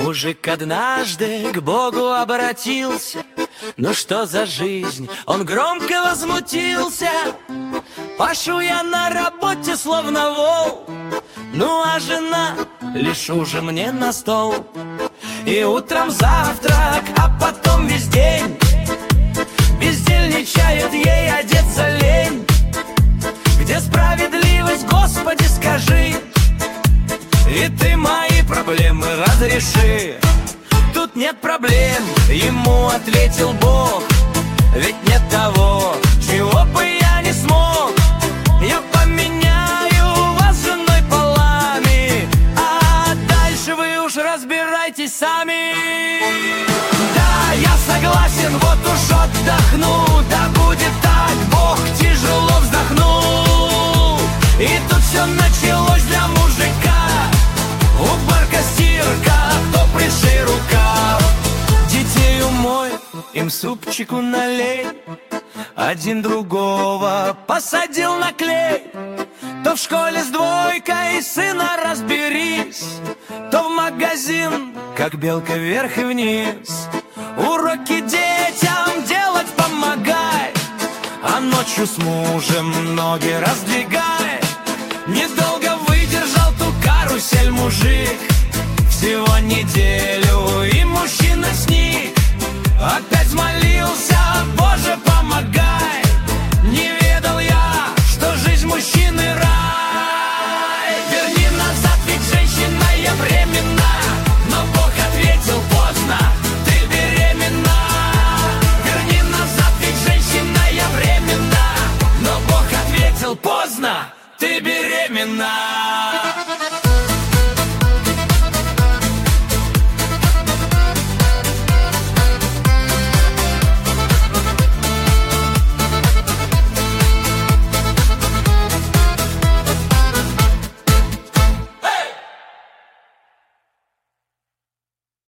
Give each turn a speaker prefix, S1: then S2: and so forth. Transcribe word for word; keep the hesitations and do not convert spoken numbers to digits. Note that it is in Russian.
S1: Мужик однажды к Богу обратился. Ну что за жизнь? Он громко возмутился. Пашу я на работе, словно вол. Ну а жена лишь ужин мне на стол. И утром завтрак, а потом весь день бездельничает, ей одеться лень. Где справедливость, Господи, скажи, и ты мои проблемы разреши. Тут нет проблем, ему ответил Бог, ведь нет того, чего бы я не смог. Я поменяю вас с женой полами, а дальше вы уж разбирайтесь сами. Да, я согласен, вот уж отдохну, да будет так, Бог тяжело вздохнул. И тут все началось для мужика. Уборка, стирка, то пришей рукав. Детей умой, им супчику налей. Один другого посадил на клей. То в школе с двойкой сына разберись, то в магазин, как белка вверх и вниз. Уроки детям делать помогай, а ночью с мужем ноги раздвигай. Недолго выдержал ту карусель мужик, всего неделю и мужчина сник. Опять